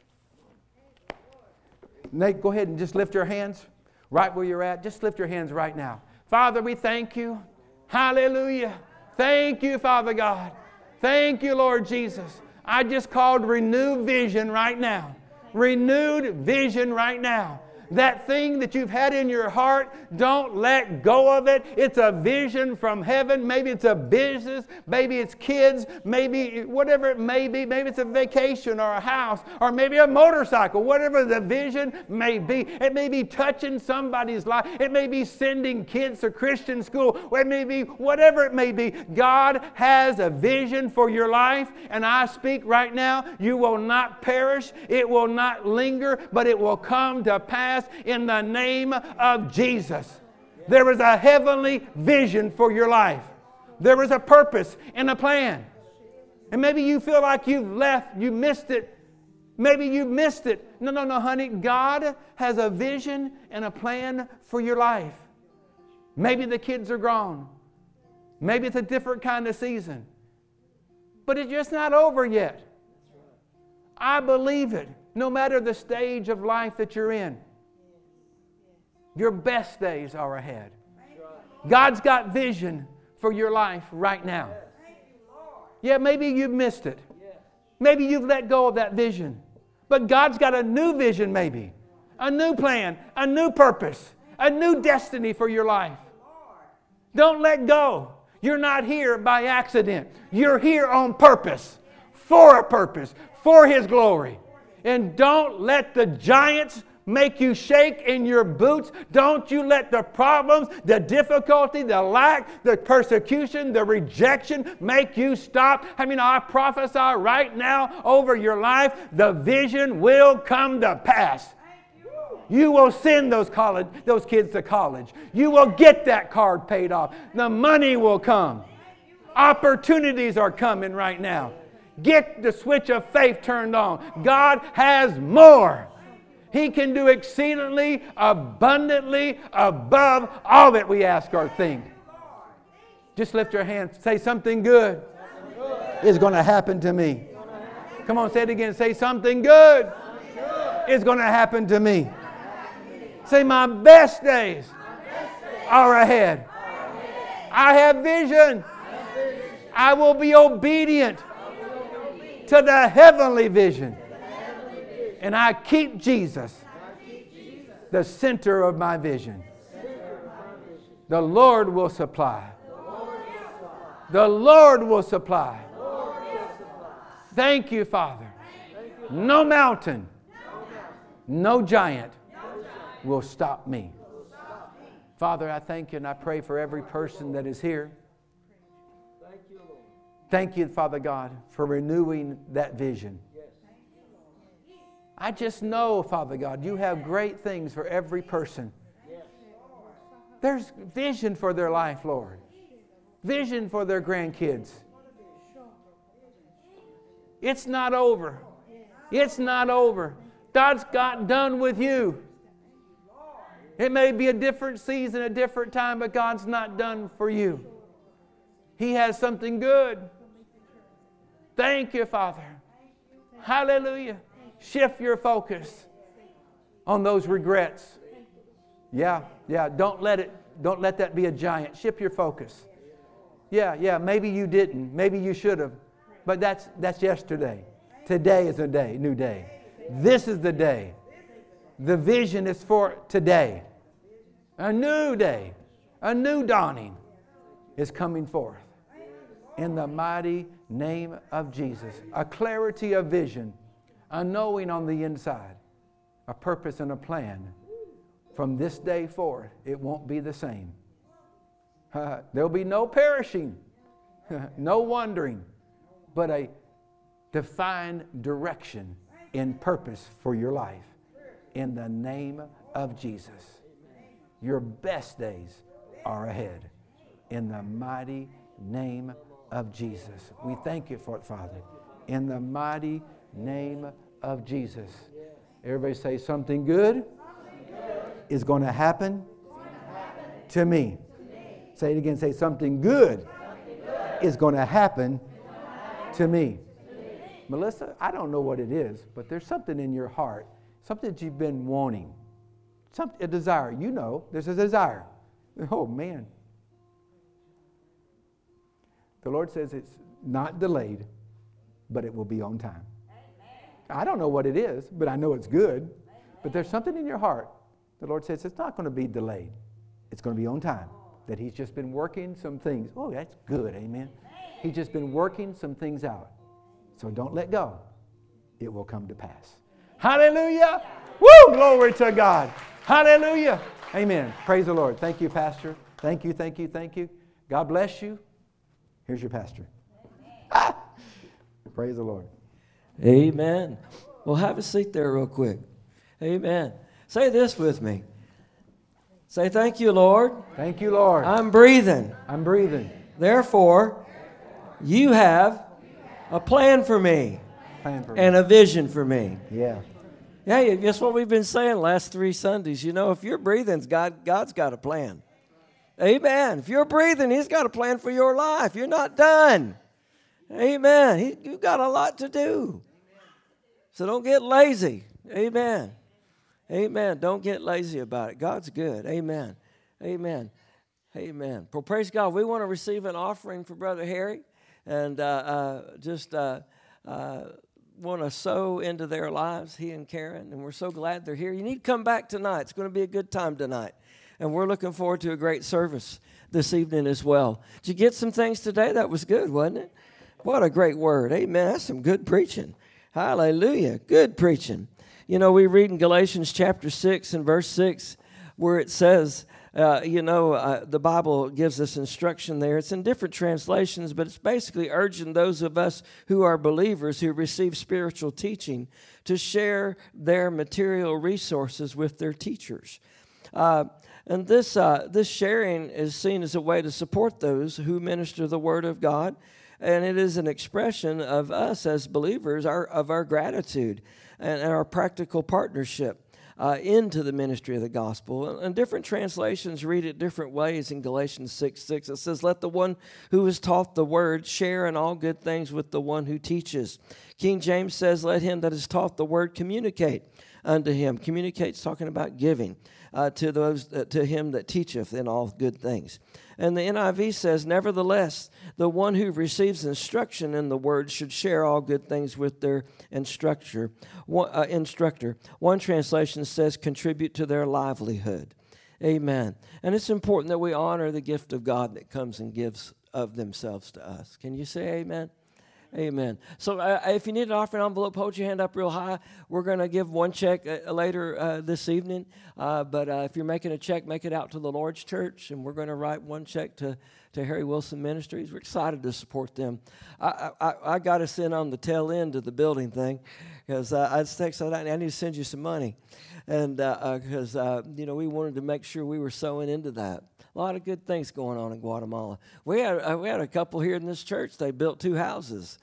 Nate, go ahead and just lift your hands right where you're at. Just lift your hands right now. Father, we thank you. Hallelujah. Thank you, Father God. Thank you, Lord Jesus. I just called renewed vision right now. Renewed vision right now. That thing that you've had in your heart, don't let go of it. It's a vision from heaven. Maybe it's a business. Maybe it's kids. Maybe whatever it may be. Maybe it's a vacation or a house or maybe a motorcycle. Whatever the vision may be. It may be touching somebody's life. It may be sending kids to Christian school. It may be whatever it may be. God has a vision for your life, and I speak right now, you will not perish. It will not linger, but it will come to pass in the name of Jesus. There is a heavenly vision for your life. There is a purpose and a plan. And maybe you feel like you missed it. Maybe you missed it. No, honey. God has a vision and a plan for your life. Maybe the kids are grown. Maybe it's a different kind of season. But it's just not over yet. I believe it. No matter the stage of life that you're in. Your best days are ahead. God's got vision for your life right now. Yeah, maybe you've missed it. Maybe you've let go of that vision. But God's got a new vision maybe. A new plan, a new purpose, a new destiny for your life. Don't let go. You're not here by accident. You're here on purpose, for His glory. And don't let the giants make you shake in your boots. Don't you let the problems, the difficulty, the lack, the persecution, the rejection make you stop. I prophesy right now over your life, the vision will come to pass. You will send those kids to college. You will get that card paid off. The money will come. Opportunities are coming right now. Get the switch of faith turned on. God has more. He can do exceedingly, abundantly, above all that we ask or think. Just lift your hands. Say something good is going to happen to me. Come on, say it again. Say something good is going to happen to me. Say my best days are ahead. I have vision. I will be obedient to the heavenly vision. And I keep Jesus the center of my vision. The Lord will supply. The Lord will supply. Thank you, Father. No mountain, no giant will stop me. Father, I thank you and I pray for every person that is here. Thank you, Father God, for renewing that vision. I just know, Father God, you have great things for every person. There's vision for their life, Lord. Vision for their grandkids. It's not over. It's not over. God's got done with you. It may be a different season, a different time, but God's not done for you. He has something good. Thank you, Father. Hallelujah. Shift your focus on those regrets. Yeah. Don't let that be a giant. Shift your focus. Yeah. Maybe you didn't. Maybe you should have. But that's yesterday. Today is a new day. This is the day. The vision is for today. A new day, a new dawning is coming forth. In the mighty name of Jesus. A clarity of vision, a knowing on the inside, a purpose and a plan. From this day forward, it won't be the same. There'll be no perishing, no wandering, but a defined direction in purpose for your life. In the name of Jesus. Your best days are ahead. In the mighty name of Jesus. We thank you for it, Father. In the mighty name of Jesus. Everybody say something good is going to happen to me. Say it again. Say something good is going to happen to me. Melissa, I don't know what it is, but there's something in your heart, something that you've been wanting, a desire. You know, there's a desire. Oh, man. The Lord says it's not delayed, but it will be on time. I don't know what it is, but I know it's good. But there's something in your heart. The Lord says it's not going to be delayed. It's going to be on time. That He's just been working some things. Oh, that's good. Amen. He's just been working some things out. So don't let go. It will come to pass. Hallelujah. Woo! Glory to God. Hallelujah. Amen. Praise the Lord. Thank you, Pastor. Thank you. God bless you. Here's your pastor. Praise the Lord. Amen. Well, have a seat there real quick. Amen. Say this with me. Say, thank you, Lord. Thank you, Lord. I'm breathing. Therefore, you have a plan for me and a vision for me. Yeah. Yeah, that's what we've been saying last 3 Sundays. You know, if you're breathing, God's got a plan. Amen. If you're breathing, He's got a plan for your life. You're not done. Amen. You've got a lot to do. So don't get lazy. Amen. Amen. Don't get lazy about it. God's good. Amen. Well, praise God. We want to receive an offering for Brother Harry and want to sow into their lives, he and Karen, and we're so glad they're here. You need to come back tonight. It's going to be a good time tonight. And we're looking forward to a great service this evening as well. Did you get some things today? That was good, wasn't it? What a great word. Amen. That's some good preaching. Hallelujah. Good preaching. You know, we read in Galatians chapter 6 and verse 6 where it says, the Bible gives us instruction there. It's in different translations, but it's basically urging those of us who are believers who receive spiritual teaching to share their material resources with their teachers. And this sharing is seen as a way to support those who minister the Word of God, and it is an expression of us as believers, of our gratitude and our practical partnership into the ministry of the gospel. And different translations read it different ways in Galatians 6:6. It says, let the one who is taught the word share in all good things with the one who teaches. King James says, let him that is taught the word communicate unto him. Communicates talking about giving to those to him that teacheth in all good things. And the NIV says, nevertheless, the one who receives instruction in the word should share all good things with their instructor. One translation says, contribute to their livelihood. Amen. And it's important that we honor the gift of God that comes and gives of themselves to us. Can you say amen? Amen. So if you need an offering envelope, hold your hand up real high. We're going to give one check later this evening. But if you're making a check, make it out to the Lord's Church. And we're going to write one check to Harry Wilson Ministries. We're excited to support them. I got us in on the tail end of the building thing because I texted out, I need to send you some money. And because, we wanted to make sure we were sowing into that. A lot of good things going on in Guatemala. We had a couple here in this church. They built 2 houses,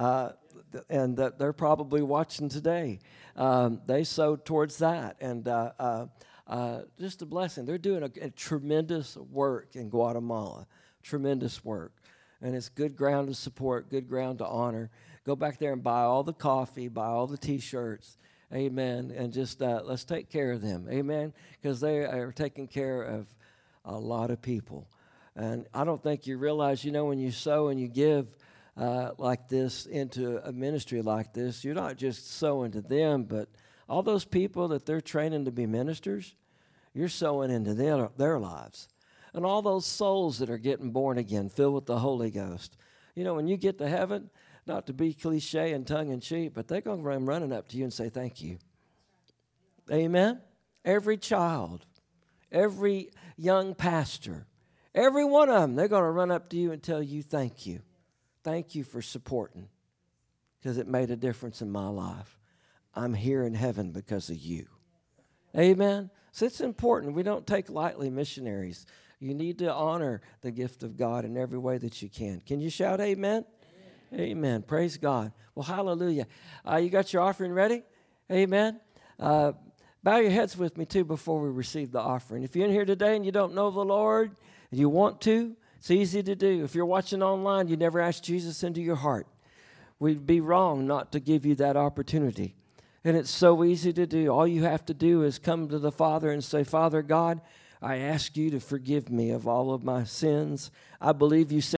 and they're probably watching today. They sowed towards that, and just a blessing. They're doing a tremendous work in Guatemala, tremendous work, and it's good ground to support, good ground to honor. Go back there and buy all the coffee, buy all the T-shirts. Amen, and just let's take care of them. Amen, because they are taking care of a lot of people. And I don't think you realize, when you sow and you give like this into a ministry like this, you're not just sowing to them, but all those people that they're training to be ministers, you're sowing into their lives. And all those souls that are getting born again, filled with the Holy Ghost. When you get to heaven, not to be cliche and tongue-in-cheek, but they're going to come running up to you and say thank you. Amen? Every child, every young pastor, every one of them, they're going to run up to you and tell you thank you. Thank you for supporting, because it made a difference in my life. I'm here in heaven because of you. Amen? So it's important. We don't take lightly missionaries. You need to honor the gift of God in every way that you can. Can you shout amen? Amen. Praise God. Well, hallelujah. You got your offering ready? Amen. Bow your heads with me, too, before we receive the offering. If you're in here today and you don't know the Lord, and you want to, it's easy to do. If you're watching online, you never asked Jesus into your heart. We'd be wrong not to give you that opportunity. And it's so easy to do. All you have to do is come to the Father and say, Father God, I ask you to forgive me of all of my sins. I believe you said